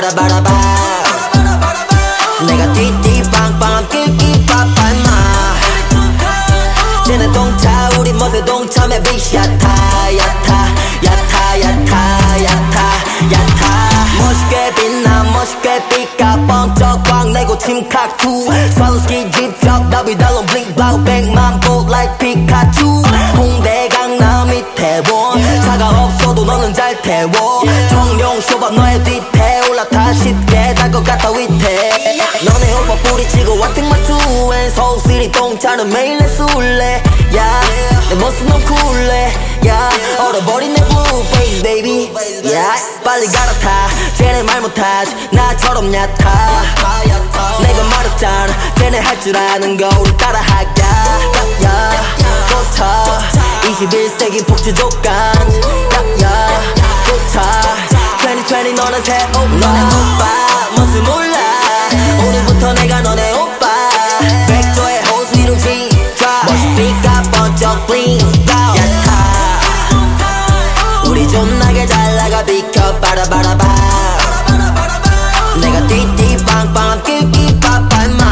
바라바라바 내가 띠띠빵빵 끼끼빠빠마 쟤네 동차 우리 멋에 동참해 빅샷타 야타 야타 야타 야타 야타 멋있게 빛나 멋있게 빛가 번쩍 광 내고 침칵투 스왈로스키 집적 더비달롱 블링 블라우 백만 보 like 피카츄 홍대 강남 이태원 차가 없어도 너는 잘 태워 정령 쇼바 너의 뒤태 올라타 쉽게 달 것 같아 위태 너네 오빠 뿌리치고 와팅마투엔 서울시리 동차는 매일 내 술래 야 내 멋은 너무 쿨해 야 얼어버린 내 blue face baby 야 빨리 갈아타 쟤네 말 못하지 나처럼 얕아 내가 말했잖아 쟤네 할 줄 아는 거 우리 따라하자 야 꽂혀 21세기 폭주족간 야 꽂혀 2020 너는 새 오빠 너네 오빠 멋을 몰라 오늘부터 내가 너네 오빠 백조의 호수 위로 G-Drop 멋있니까 번쩍 bling 야타 우리 존나게 잘나가 비켜 바라바라바 내가 띠띠빵빵 끼끼빠빠 임마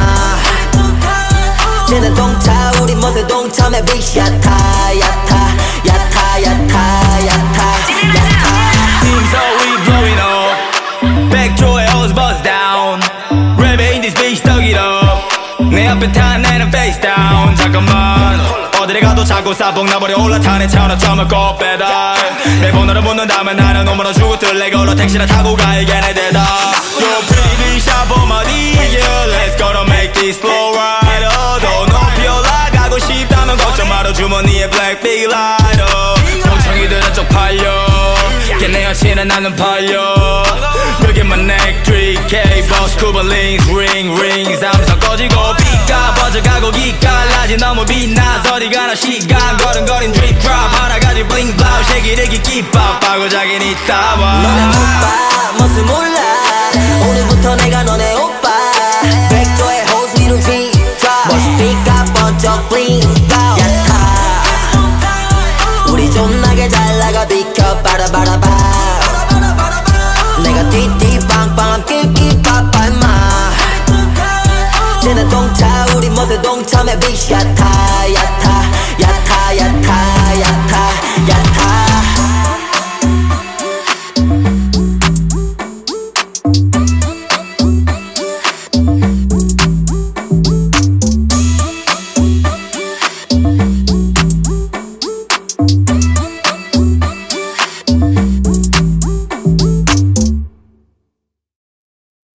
쟤네 동차 우리 멋에 동참해 빅샷타 야타 야타 야타 야타 야타 Teams all we blowing up 백조의 hoes buzz down 랩에 in this bitch stuck it up 내 앞에 탄 애는 face down 잠깐만 어디를 가도 자꾸 싸봉 나버려 올라타네 차원점을 꼭 빼다 내 번호를 묻는다면 나는 오므로 주고 뜰래 걸어 택시를 타고 가 이게 내 대답 Yo pretty shop on my D yeah let's go to make this slow ride 더 높이 올라가고 싶다면 걱정 말아 주머니에 black big light 멍청이들은 쪽팔려 걔네 여친은 나는 팔려 Look at my neck 3K boss Cuban links ring ring 삼성 꺼지고 빛가 번져가고 기깔나지 너무 빛나 어디 가나 시간 걸음걸음 drip drop 하나가지 bling blow 쉐기르기 기밥하고 자긴 있다 봐 너네 오빠 멋을 몰라 오늘부터 내가 너네 오빠 백조의 호수 위로 G-Drop 멋있니까 번쩍 bling blow 야타 우리 존나게 잘나가 비켜 바라바라바 내가 띠띠빵빵 끼끼빠빠 임마 쟤네 동차 우리 멋에 동참해 빅샷